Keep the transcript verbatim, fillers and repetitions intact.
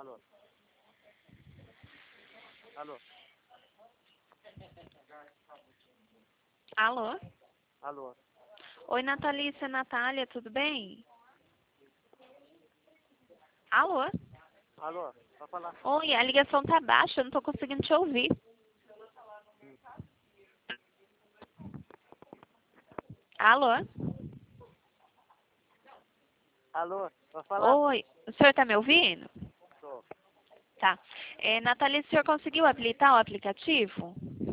Alô? Alô? Alô? Alô? Oi, Natalícia, Natália, tudo bem? Alô? Alô? Pode falar. Oi, a ligação tá baixa, eu não tô conseguindo te ouvir. Alô? Alô? Pode falar? Oi, o senhor tá me ouvindo? Tô. Tá. É, Natália, o senhor conseguiu habilitar o aplicativo?